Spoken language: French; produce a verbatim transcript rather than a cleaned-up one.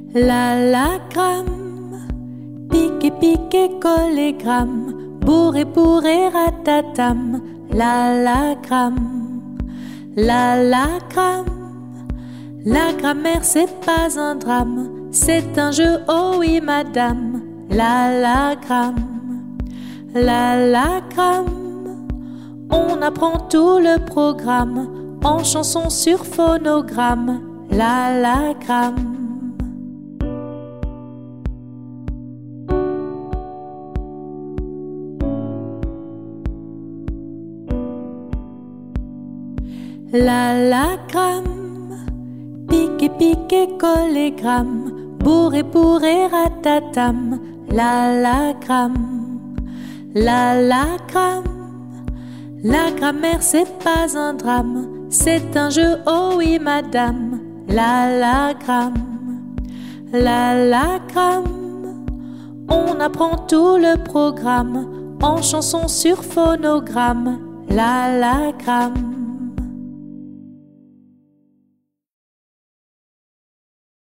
La la gramme, piqué piqué collé gramme, bourré bourré ratatam. La la gramme, la la gramme, la grammaire c'est pas un drame, c'est un jeu, oh oui madame. La la gramme, la la gramme, on apprend tout le programme en chanson sur phonogramme. La la gramme. La la gramme, piqué piqué collé gramme, bourré bourré ratatam. La la gramme, la la gramme, la grammaire c'est pas un drame, c'est un jeu, oh oui madame. La la gramme, la la gramme, on apprend tout le programme en chanson sur phonogramme. La la gramme.